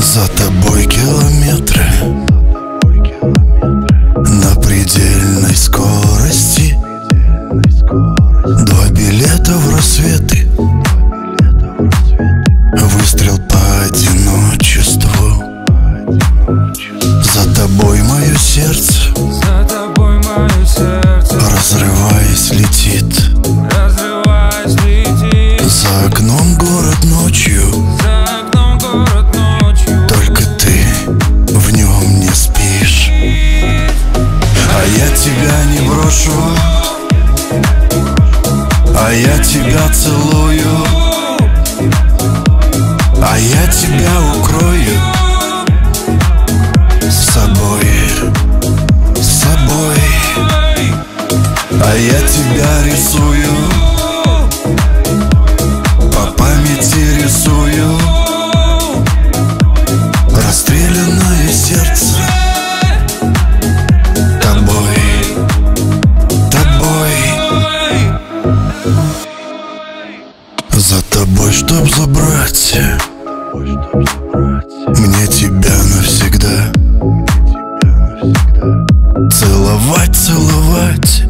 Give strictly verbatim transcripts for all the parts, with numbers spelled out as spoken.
За тобой километры на предельной скорости. Два билета в рассветы, выстрел по одиночеству. За тобой мое сердце, За тобой мое сердце, разрываясь, летит. разрываясь, летит. За окном город ночью, За окном город ночью, только ты в нем не спишь. А я тебя не брошу, а я тебя целую, а я тебя укрою с собой, с собой. А я тебя рисую, по памяти рисую. Расстрелянное сердце тобой, тобой. За тобой, чтоб забрать мне тебя навсегда. Целовать, целовать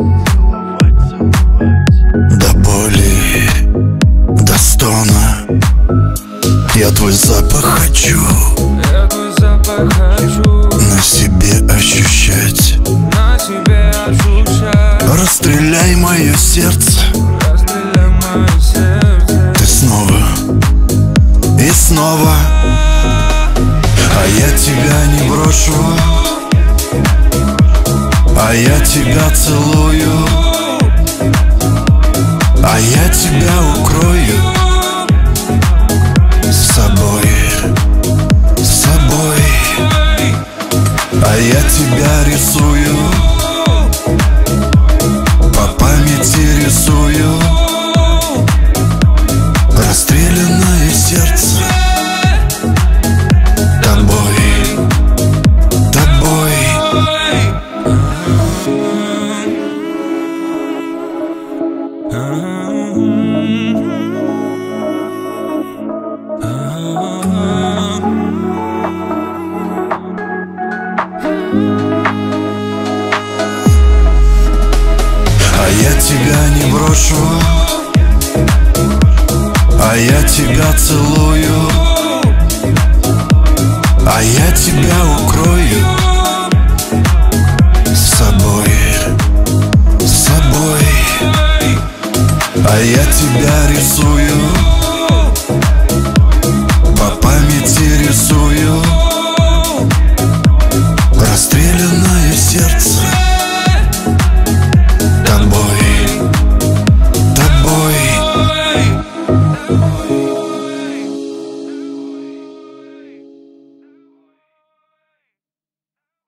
до боли, до стона. Я твой запах хочу я твой запах хочу на себе ощущать. на себе ощущать. Расстреляй мое сердце, Расстреляй мое сердце, ты снова и снова. А я тебя не брошу, а я тебя целую, а я тебя укрою с собой, с собой. А я тебя рисую, по памяти рисую. Расстрелянное сердце тобой, тобой. А я тебя не брошу, а я тебя целую, а я тебя укрою с собой, с собой. А я тебя рисую, по памяти рисую.